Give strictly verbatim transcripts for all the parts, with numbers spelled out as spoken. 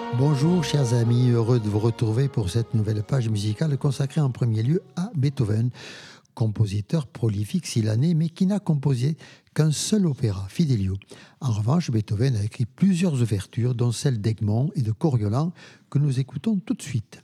Bonjour chers amis, heureux de vous retrouver pour cette nouvelle page musicale consacrée en premier lieu à Beethoven, compositeur prolifique s'il en est, mais qui n'a composé qu'un seul opéra, Fidelio. En revanche, Beethoven a écrit plusieurs ouvertures, dont celle d'Egmont et de Coriolan, que nous écoutons tout de suite.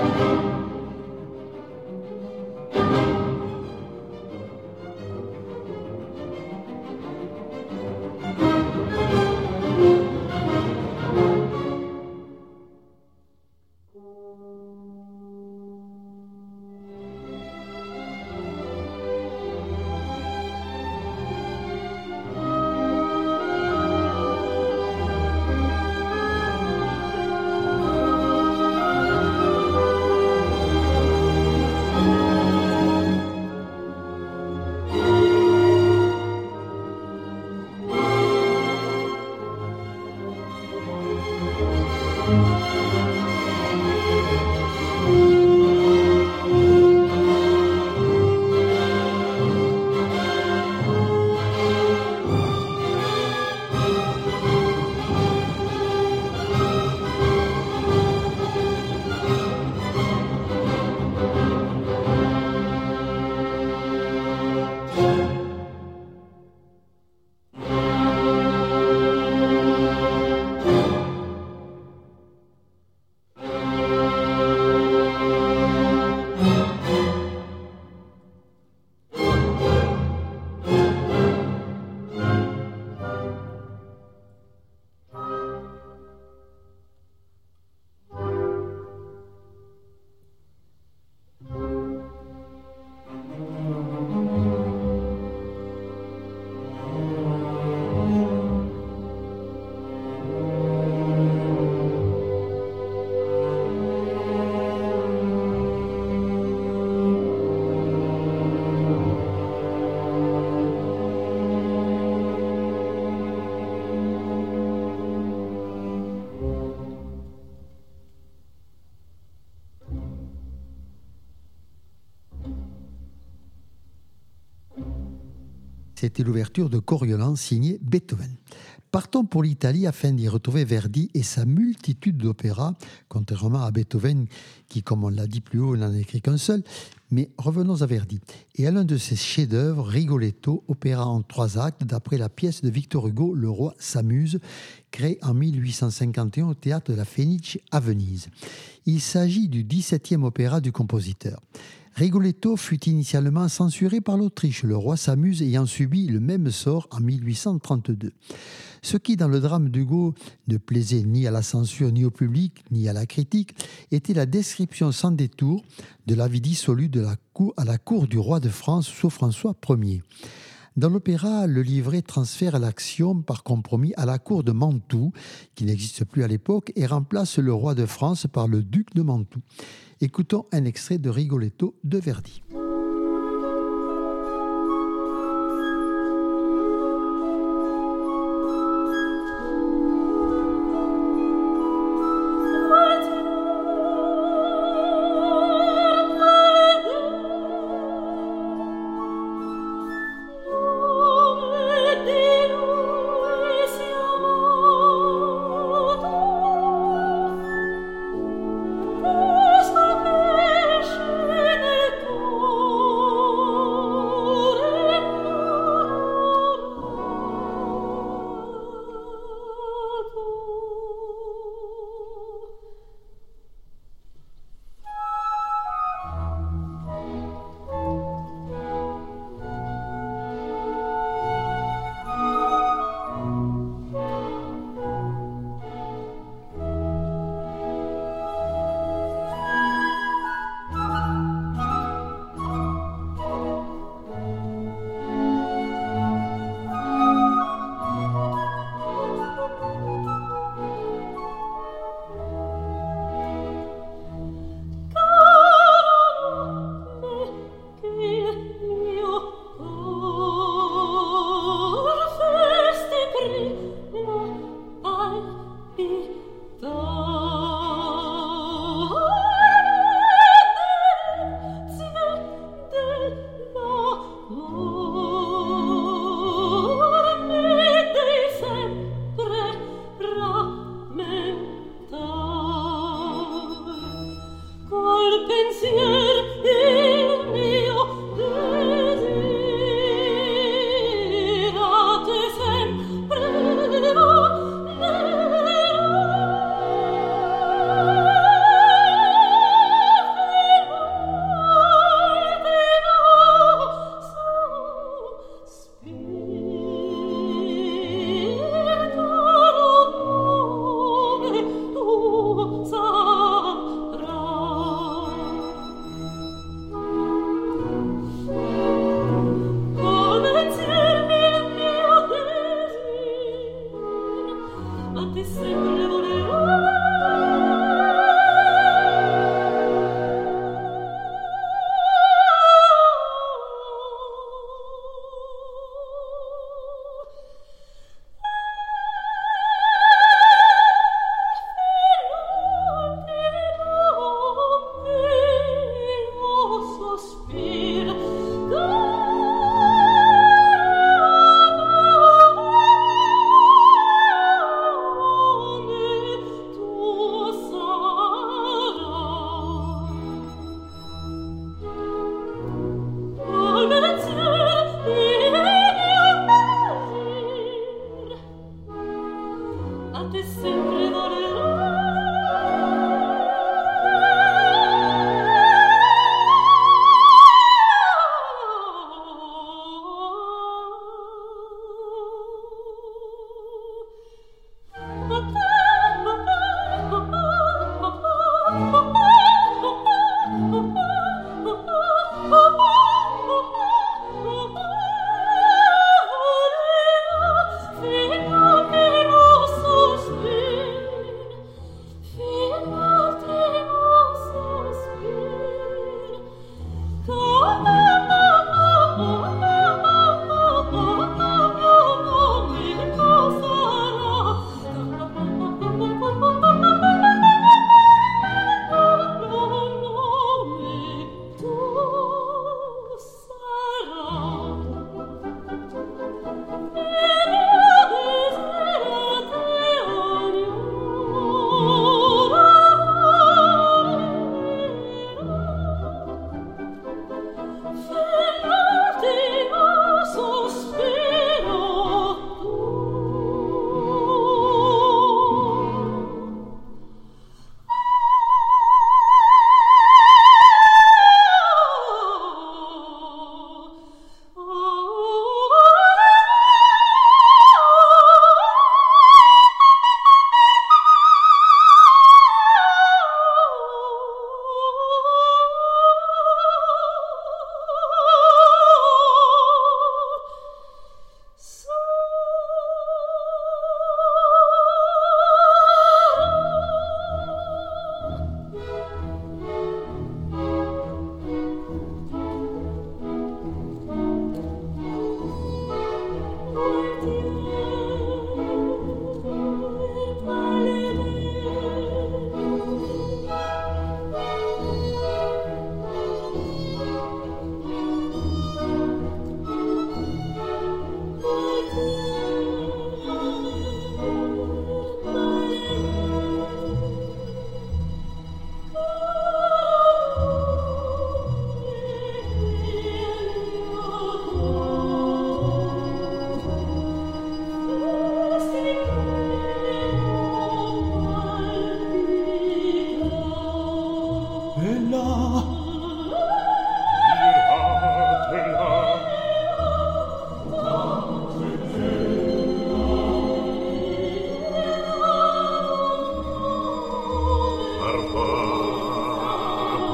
C'était l'ouverture de Coriolan signée Beethoven. Partons pour l'Italie afin d'y retrouver Verdi et sa multitude d'opéras, contrairement à Beethoven qui, comme on l'a dit plus haut, n'en a écrit qu'un seul. Mais revenons à Verdi et à l'un de ses chefs-d'œuvre, Rigoletto, opéra en trois actes d'après la pièce de Victor Hugo, Le Roi s'amuse, créée en mille huit cent cinquante et un au théâtre de la Fenice à Venise. Il s'agit du dix-septième opéra du compositeur. Rigoletto fut initialement censuré par l'Autriche, Le Roi s'amuse ayant subi le même sort en mille huit cent trente-deux. Ce qui, dans le drame d'Hugo, ne plaisait ni à la censure, ni au public, ni à la critique, était la description sans détour de la vie dissolue de la cour, à la cour du roi de France sous François Ier. Dans l'opéra, le livret transfère l'action par compromis à la cour de Mantoue, qui n'existe plus à l'époque, et remplace le roi de France par le duc de Mantoue. Écoutons un extrait de Rigoletto de Verdi. Oh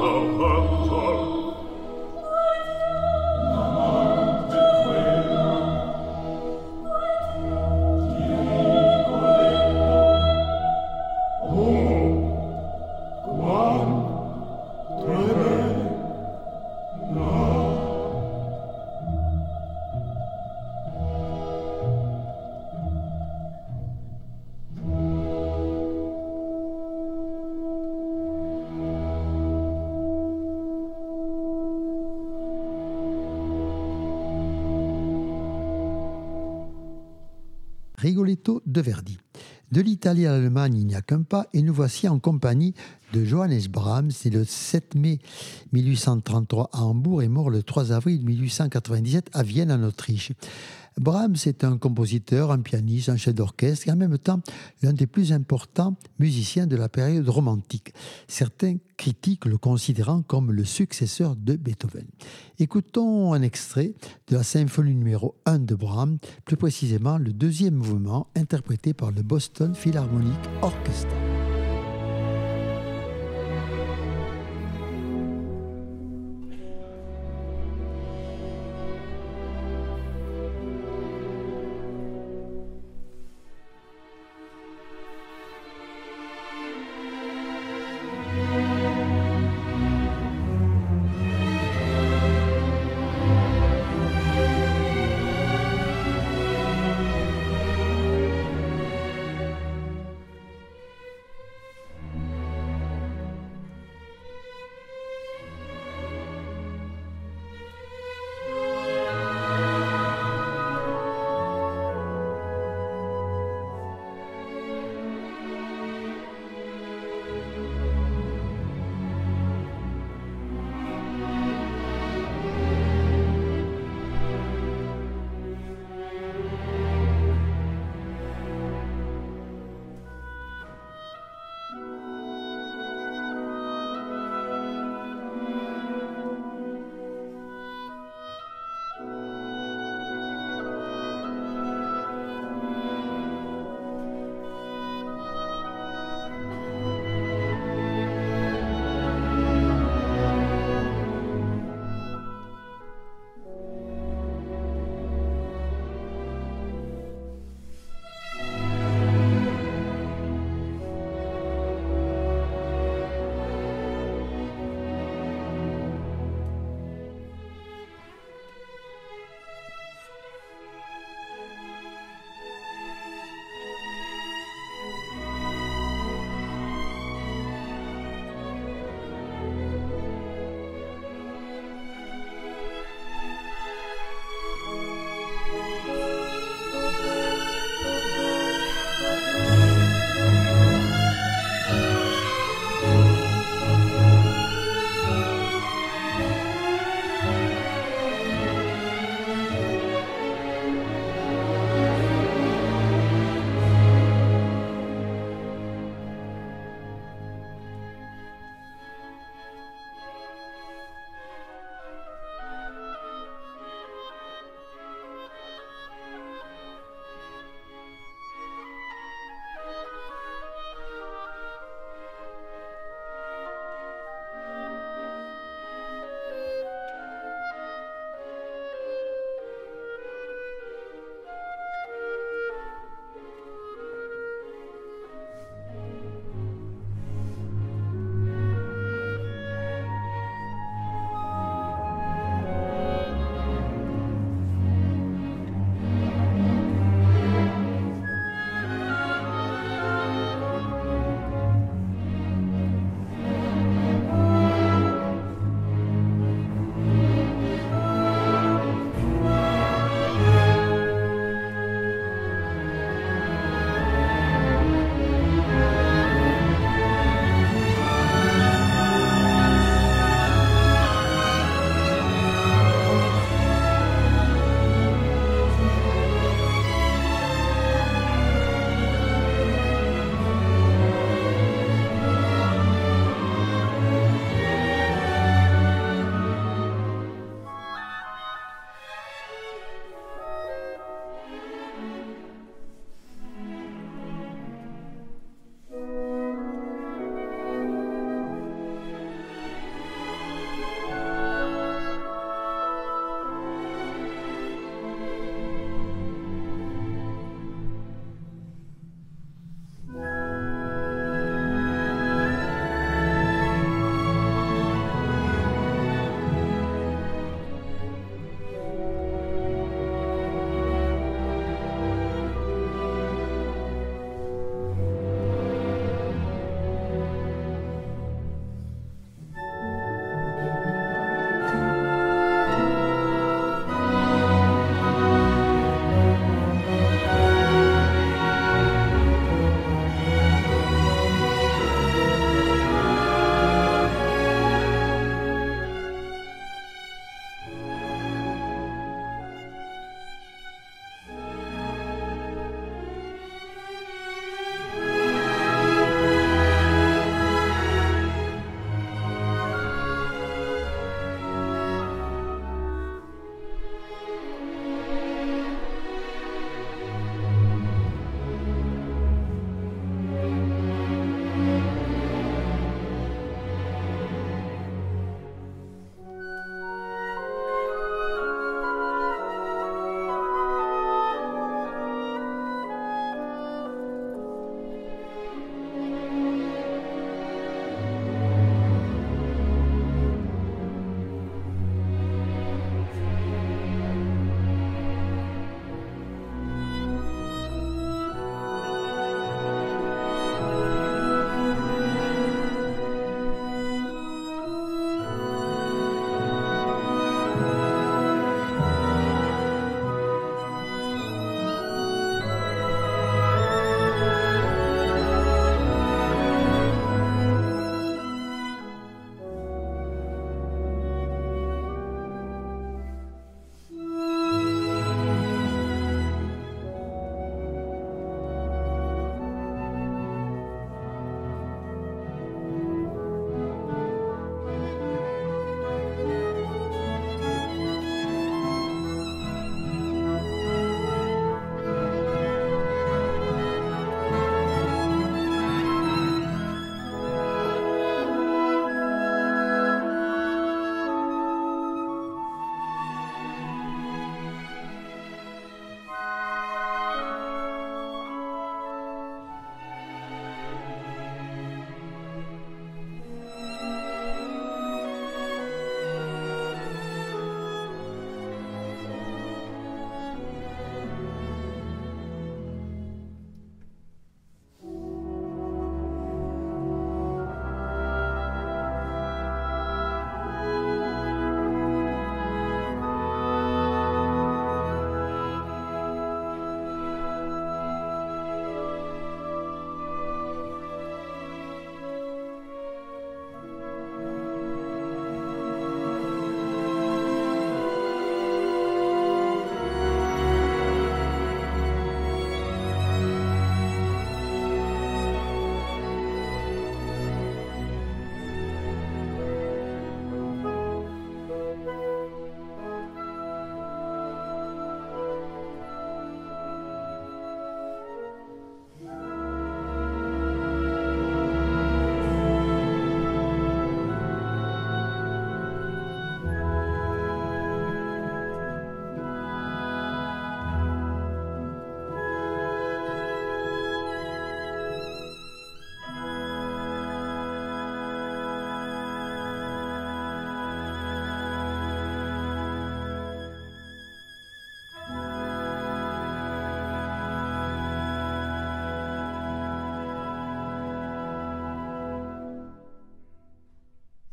Rigoletto de Verdi. De l'Italie à l'Allemagne, il n'y a qu'un pas, et nous voici en compagnie de Johannes Brahms, né le sept mai mille huit cent trente-trois à Hambourg et mort le trois avril mille huit cent quatre-vingt-dix-sept à Vienne, en Autriche. Brahms est un compositeur, un pianiste, un chef d'orchestre et en même temps l'un des plus importants musiciens de la période romantique. Certains critiques le considérant comme le successeur de Beethoven. Écoutons un extrait de la symphonie numéro un de Brahms, plus précisément le deuxième mouvement interprété par le Boston Philharmonic Orchestra.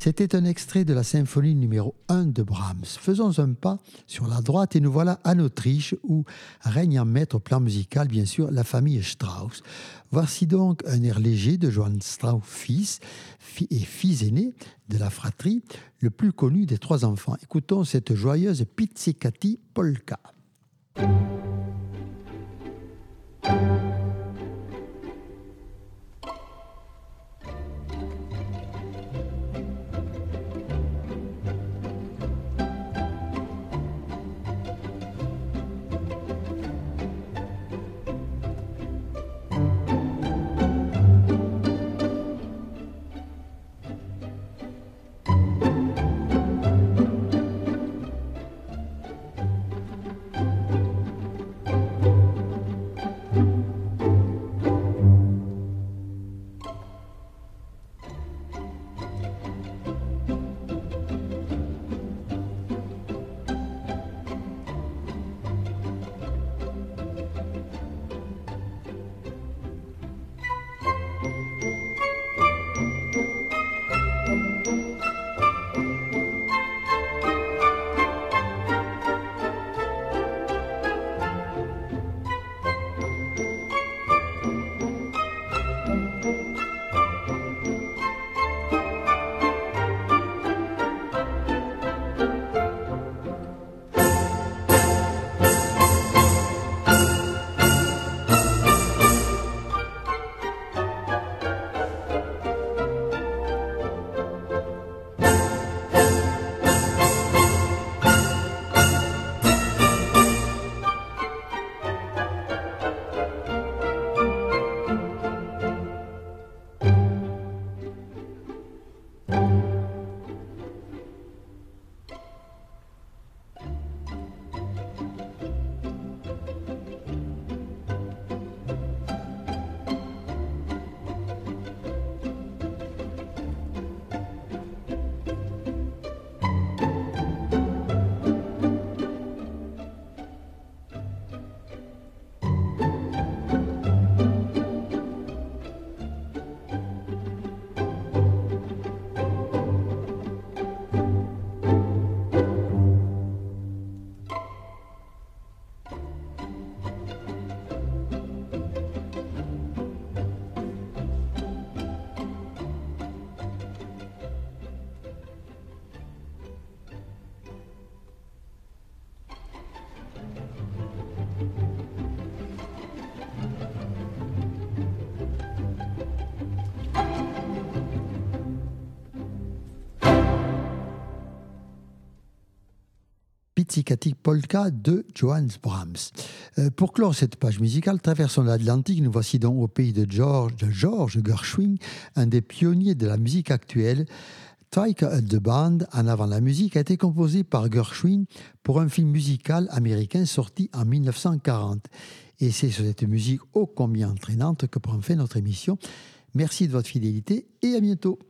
C'était un extrait de la symphonie numéro un de Brahms. Faisons un pas sur la droite et nous voilà en Autriche où règne en maître au plan musical, bien sûr, la famille Strauss. Voici donc un air léger de Johann Strauss fils et fils aîné de la fratrie, le plus connu des trois enfants. Écoutons cette joyeuse Pizzicati Polka. Pizzicati Polka de Johannes Brahms. Euh, pour clore cette page musicale, traversons l'Atlantique, nous voici donc au pays de George, de George Gershwin, un des pionniers de la musique actuelle. Take the Band, en avant la musique, a été composé par Gershwin pour un film musical américain sorti en mille neuf cent quarante. Et c'est sur cette musique ô combien entraînante que prend fin notre émission. Merci de votre fidélité et à bientôt.